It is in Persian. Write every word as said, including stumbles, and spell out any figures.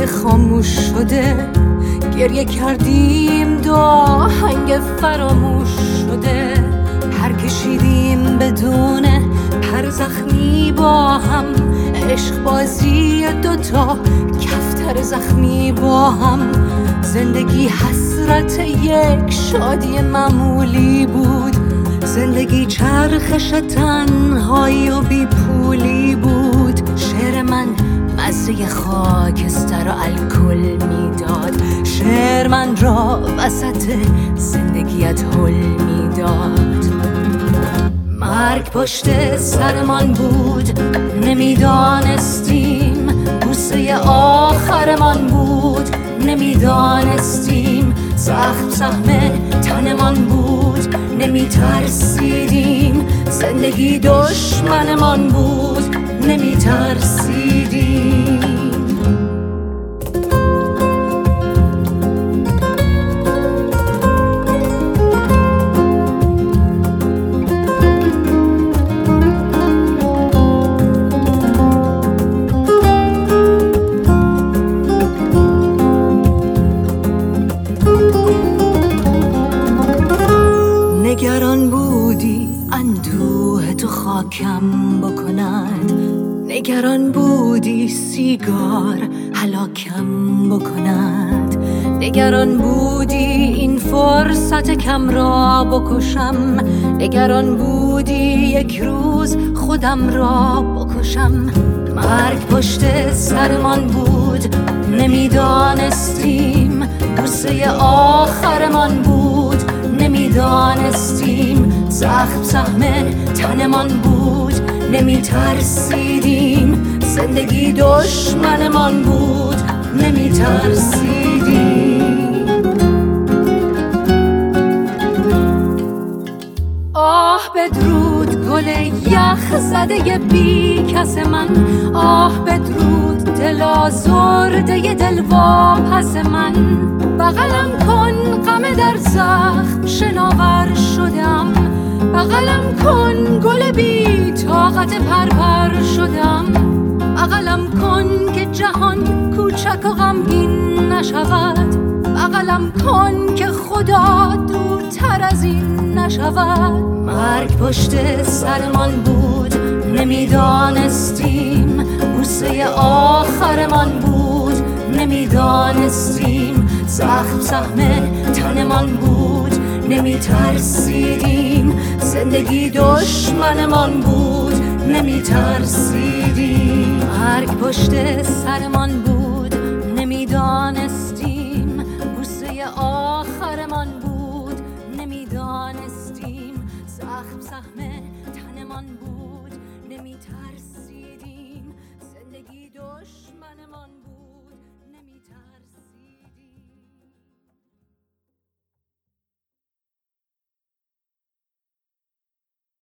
خاموش شده، گریه کردیم دو آهنگ فراموش شده، پر کشیدیم بدون پر زخمی با هم، عشق بازی دوتا کفتر زخمی با هم. زندگی حسرت یک شادی معمولی بود، زندگی چرخش تنهایی و بی پولی بود. شعر من مزه خاکستر و الکل میداد، شعر من را وسط زندگیت حل میداد. مرگ پشت سرمان بود نمیدانستیم، بوسه آخرمان بود نمیدانستیم، زخم سهم تنمان بود نمیترسیدیم، زندگی دشمنمان بود نمیترسیدیم. نگران بودی اندوه تو خاکم بکند، نگران بودی سیگار هلاکم بکند، نگران بودی این فرصت کم را بکشم، نگران بودی یک روز خودم را بکشم. مرگ پشت سرمان بود نمیدانستیم، بوسه آخرمان بود نمیدانستیم، زخم سهم تنمان بود نمیترسیدیم، زندگی دشمنمان بود نمیترسیدیم. آه بدرود گل یخ زده بی کس من، آه بدرود دل آزرده دل واپس من. بغلم کن غم در زخم شناور شدم، بغلم کن گل بی طاقت پرپر شدم، بغلم کن که جهان کوچک و غمگین نشود، بغلم کن که خدا دورتر از این نشود. مرگ پشت سرمان بود نمیدانستیم، بوسه آخرمان بود نمیدانستیم، زخم سهم تنمان بود نمیترسیدیم، زندگی دشمنمان بود نمیترسیدیم. مرگ پشت سرمان بود نمیدانستیم، بوسه آخرمان بود نمیدانستیم، زخم سهم تنمان بود نمیترسیدیم، زندگی دشمنمان